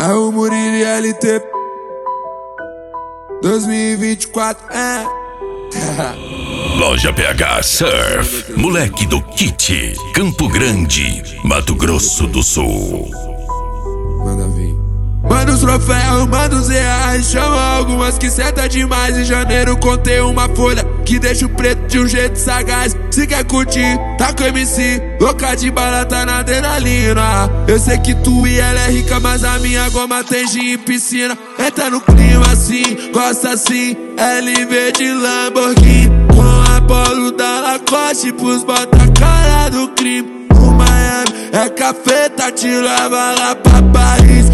É o Murilo LT 2024, Loja PH Surf, moleque do kit, Campo Grande, Mato Grosso do Sul. Manda vir. Manda os troféus, manda os reais, chama algumas que senta demais. Em janeiro contei uma folha que deixa o preto de um jeito sagaz. Se quer curtir, tá com MC, louca de bala, tá na adrenalina. Eu sei que tu e ela é rica, mas a minha goma tem gin em piscina. Entra no clima assim, gosta assim, LV de Lamborghini, com a Polo da Lacoste pros bota cara do crime. O Miami é cafeta, te leva lá pra Paris.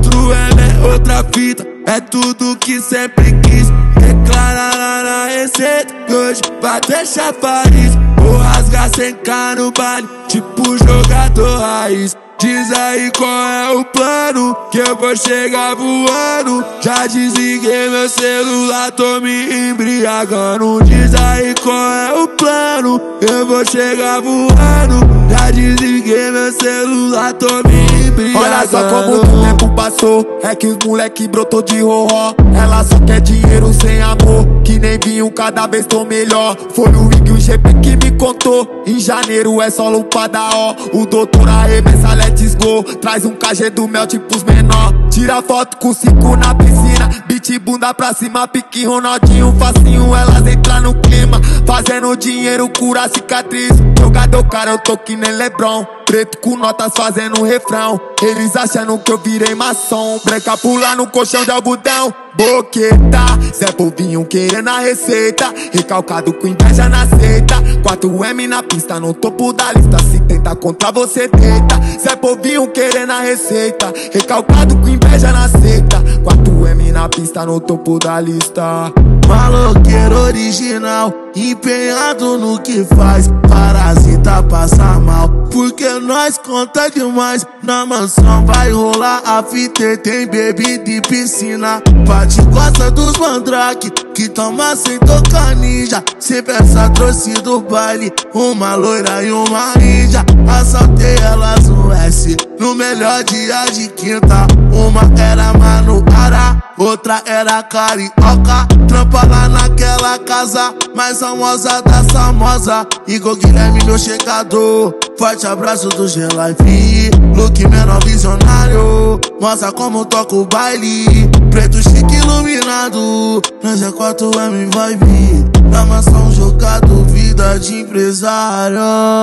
4M é outra fita, é tudo que sempre quis. Declara lá na receita que hoje vai deixar Paris. Vou rasgar sem K no baile, tipo jogador raiz. Diz aí qual é o plano, que eu vou chegar voando. Já desliguei meu celular, tô me embriagando. Diz aí qual é o plano, eu vou chegar voando. Já desliguei meu celular, tô me embriagando. Olha só como o tempo passou, é que os moleque brotou de roró. Ela só quer dinheiro sem amor, que nem vinho, cada vez tô melhor. Foi o Ig e o GP que me contou, em janeiro é só lupa da ó. O doutor arremessa, let's go, traz um KG do mel tipo os menor. Tira foto com 5 na piscina, beat bunda pra cima, pique Ronaldinho, facinho, elas entram no clima. Fazendo dinheiro, cura cicatriz. Jogador cara, eu tô que nem LeBron. Preto com notas fazendo refrão. Eles achando que eu virei maçom. Branca pula no colchão de algodão. Boqueta, Zé Povinho querendo a receita. Recalcado com inveja na seita. 4M na pista, no topo da lista. Se tenta contra você, tenta. Zé Povinho querendo a receita. Recalcado com inveja na seita. 4M na pista, no topo da lista. Maloqueiro original, empenhado no que faz. Parasita passa mal, porque nós conta demais. Na mansão vai rolar a fita, tem bebida e piscina. Pati gosta dos mandrake, que toma sem tocar ninja. Se pensa trouxe do baile, uma loira e uma índia. Assaltei elas no S, no melhor dia de quinta. Uma era Manuara, outra era carioca. Trampa lá naquela casa mais famosa da famosa. Igor Guilherme, meu checador. Forte abraço do G-Life, look menor visionário. Mostra como toca o baile, preto chique iluminado. Nós é 4M vibe, na mansão jogado, vida de empresário.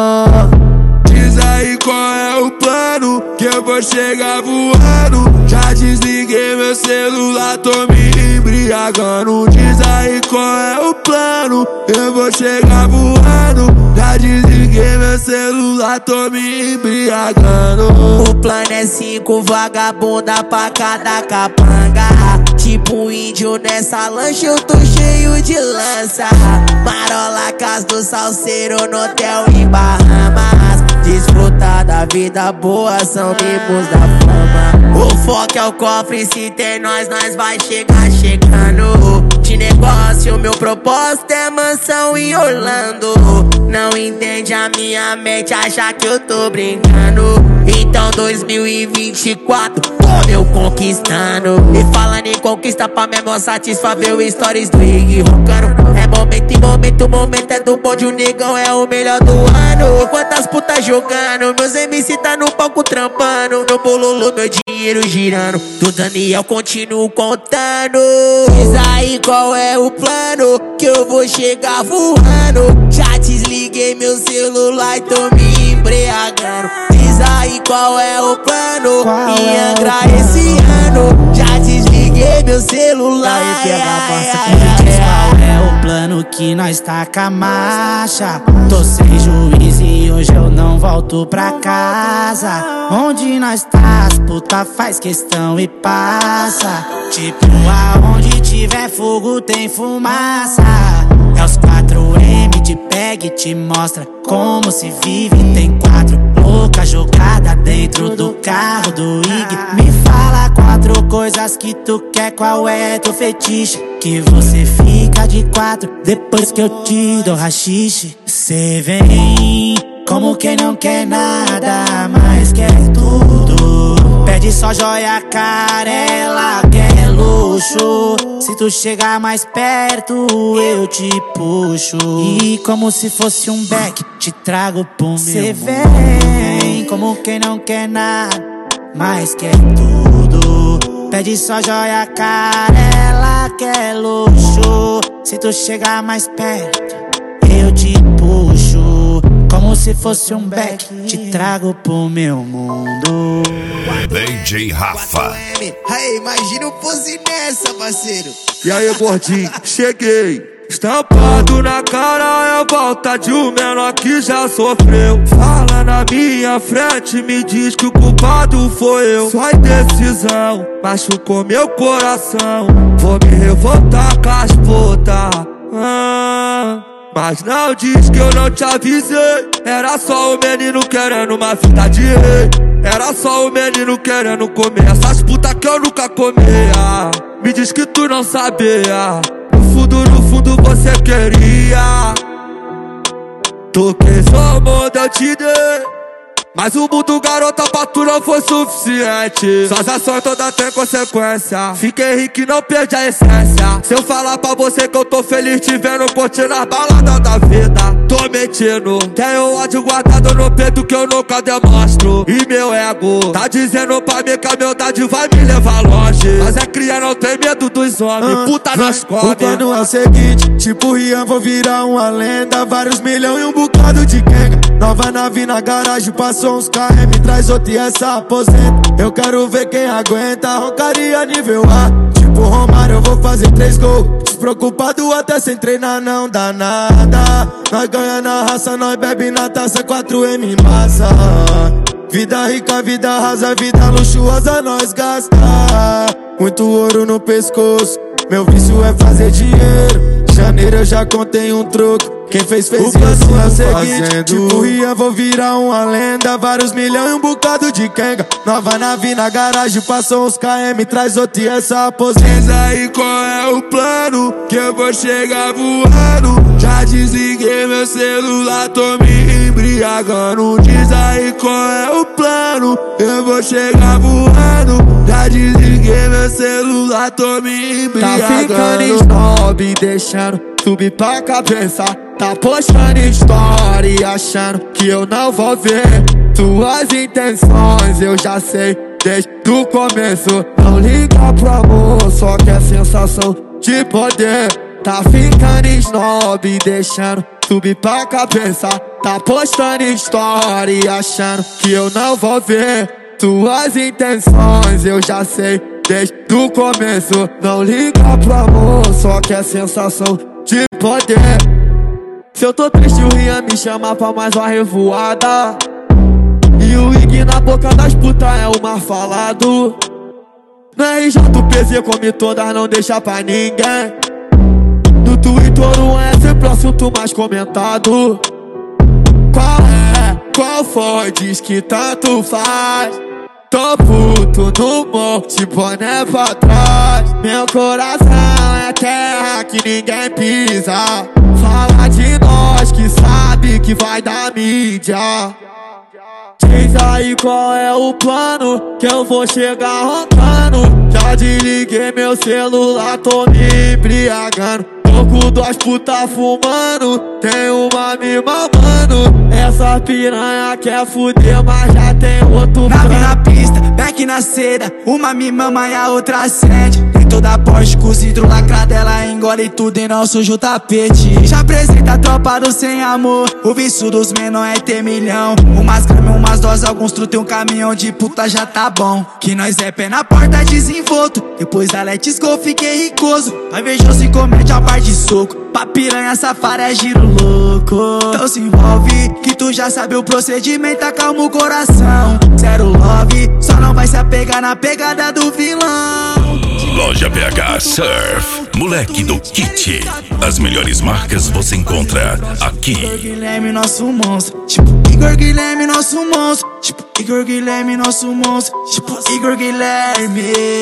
Diz aí qual é o plano, que eu vou chegar voando. Já desliguei meu celular, tô me embriagando. Diz aí qual é o plano, eu vou chegar voando. Já desliguei meu celular, tô me embriagando. O plano é 5 vagabunda pra cada capanga. Tipo índio nessa lancha, eu tô cheio de lança. Marola, casa do salseiro no hotel em Bahamas. Desfrutar da vida boa, são mimos da fama. O foco é o cofre, se tem nós vai chegar chegando. De negócio, meu propósito é mansão em Orlando. Não entende a minha mente, acha que eu tô brincando. Então 2024, tô eu conquistando. E falando em conquista, pra mesmo satisfazer o stories do Ig roncando. É momento em momento, momento é do bonde, o negão é o melhor do ano. Quantas putas jogando, meus MC tá no palco trampando. No bololo, meu dinheiro girando, do Daniel continuo contando. Diz aí qual é o plano, que eu vou chegar voando. Já desliguei meu celular e tô me embriagando. Diz aí qual é o plano, em Angra esse ano. Já desliguei meu celular. Qual é o plano que nós taca a marcha? Tô sem juiz e hoje eu não volto pra casa. Onde nós tá, as puta faz questão e passa. Tipo aonde tiver fogo tem fumaça. É os 4M de peg, te mostra como se vive. Tem 4 loucas jogadas dentro do carro do Ig. Me fala 4 coisas que tu quer, qual é teu fetiche? Que você fica de 4 depois que eu te dou rachixe. Cê vem como quem não quer nada, mas quer tudo. Pede só joia cara, ela quer luxo. Se tu chegar mais perto, eu te puxo. E como se fosse um beck, te trago pro meu. Cê vem como quem não quer nada, mas quer tudo. Pede só joia cara, ela quer luxo. Se tu chegar mais perto, eu te puxo. Como se fosse um beck, te trago pro meu mundo. DJ Rafa. Aí, imagina eu fosse nessa, parceiro. E aí, gordinho, cheguei. Estampado na cara é a volta de um menor que já sofreu. Fala na minha frente, me diz que o culpado foi eu. Sua indecisão machucou meu coração. Vou me revoltar com as putas. Mas não diz que eu não te avisei. Era só o menino querendo uma vida de rei. Era só o menino querendo comer essas putas que eu nunca comia. Me diz que tu não sabia. No fundo você queria. Toquei seu mundo, eu te dei. Mas o mundo, garota, pra tu não foi suficiente. Suas ações todas têm consequência. Fiquei rico e não perdi a essência. Se eu falar pra você que eu tô feliz te vendo curtindo as baladas da vida, tô mentindo. Tenho ódio guardado no peito que eu nunca demonstro. E meu ego tá dizendo pra mim que a humildade vai me levar longe. Mas é cria, não tem medo dos homens. Puta nas cobras. O plano é o seguinte, tipo Rian, vou virar uma lenda. Vários milhões e um bocado de quenga. Nova nave na garagem, passou uns KM, traz outra e essa aposenta. Eu quero ver quem aguenta, roncaria nível A. Tipo Romário, eu vou fazer 3 gols. Despreocupado até sem treinar, não dá nada. Nós ganha na raça, nós bebe na taça, 4M massa. Vida rica, vida rasa, vida luxuosa, nós gasta. Muito ouro no pescoço, meu vício é fazer dinheiro. Janeiro eu já contei um troco. Quem fez, fez. O plano é o seguinte, tipo Rian, vou virar uma lenda. Vários milhões e um bocado de quenga. Nova nave na garagem, passou uns KM, traz outra e essa aposenta. Diz aí qual é o plano, que eu vou chegar voando. Já desliguei meu celular, tô me embriagando. Diz aí qual é o plano, eu vou chegar voando. Já desliguei meu celular, tô me embriagando. Tá ficando snob, deixando subir pra cabeça. Tá postando story, achando que eu não vou ver tuas intenções, eu já sei desde o começo. Não liga pro amor, só quer sensação de poder. Tá ficando snob, deixando subir pra cabeça. Tá postando story, achando que eu não vou ver tuas intenções, eu já sei desde o começo. Não liga pro amor, só quer sensação de poder. Se eu tô triste, o Rian me chama pra mais uma revoada. E o Ig na boca das putas é o mais falado. Na RJ o PZ come todas, não deixa pra ninguém. No Twitter é sempre o assunto mais comentado. Qual é? Qual foi? Diz que tanto faz. Tô puto no morro, de boné pra trás. Meu coração é terra que ninguém pisa. Fala de nós que sabe que vai dar mídia. Diz aí qual é o plano, que eu vou chegar roncando. Já desliguei meu celular, tô me embriagando. Tô com 2 putas fumando, tem uma me mamando. Essa piranha quer fuder, mas já tem outro nave na pista, back na seda, uma me mama e a outra acende. Tem toda Porsche com vidro lacrado, ela engole tudo e não suja o tapete. Já apresenta a tropa do sem amor, o vício dos menor é ter milhão. Umas gramas, umas doses, alguns truta e um caminhão de puta já tá bom. Que nós é pé na porta desenvolto, depois da Let's Go fiquei ricoso. Vai invejoso e comete a parte de soco, pra piranha safara é giro louco. Então se envolve, que tu já sabe o procedimento, acalma o coração. Zero love, só não vai se apegar na pegada do vilão. Loja BH Surf, moleque do kit. As melhores marcas você encontra aqui. Igor Guilherme, nosso monstro. Tipo Igor Guilherme, nosso monstro. Tipo Igor Guilherme, nosso monstro. Tipo Igor Guilherme.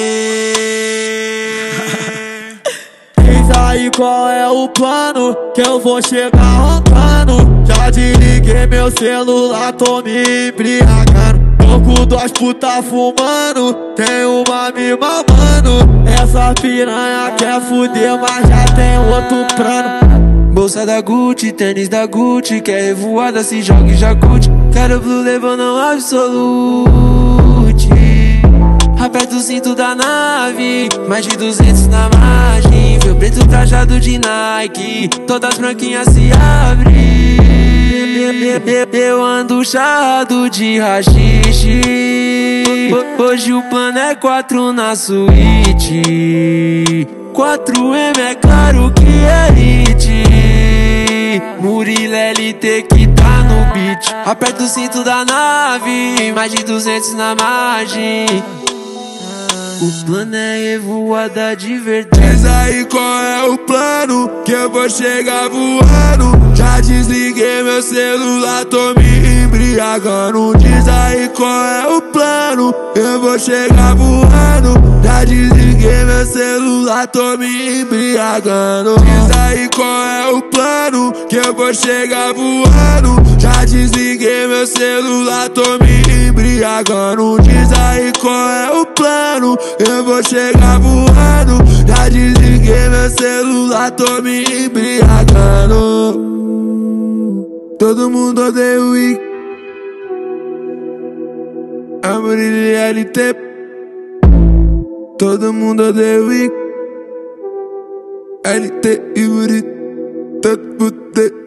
Diz aí qual é o plano, que eu vou chegar roncando. Já desliguei meu celular, tô me embriagando. Tô Tô com duas putas fumando, tem uma me mamando. Essa piranha quer fuder, mas já tem outro plano. Bolsa da Gucci, tênis da Gucci, quer revoada, se joga e já curte. Quero blue levando ao absolute. Aperta o cinto da nave, mais de 200 na margem. Meu preto trajado de Nike, todas branquinhas se abrem. Eu ando charrado de rachixe. Hoje o plano é 4 na suíte. 4M é caro que é hit. Murilo LT que tá no beat. Aperta o cinto da nave, mais de 200 na margem. O plano é revoada de verdade. Diz aí qual é o plano, que eu vou chegar voando. Já desliguei meu celular, tô me embriagando. Diz aí qual é o plano, eu vou chegar voando. Já desliguei meu celular, tô me embriagando. Diz aí qual é o plano, que eu vou chegar voando. Já desliguei meu celular, tô me embriagando. Diz aí qual é o plano, eu vou chegar voando. Já desliguei meu celular, tô me embriagando. Todo mundo odeia o Wick, amor de LT. Todo mundo odeia o Wick, LT e Murilo. Todo mundo odeia.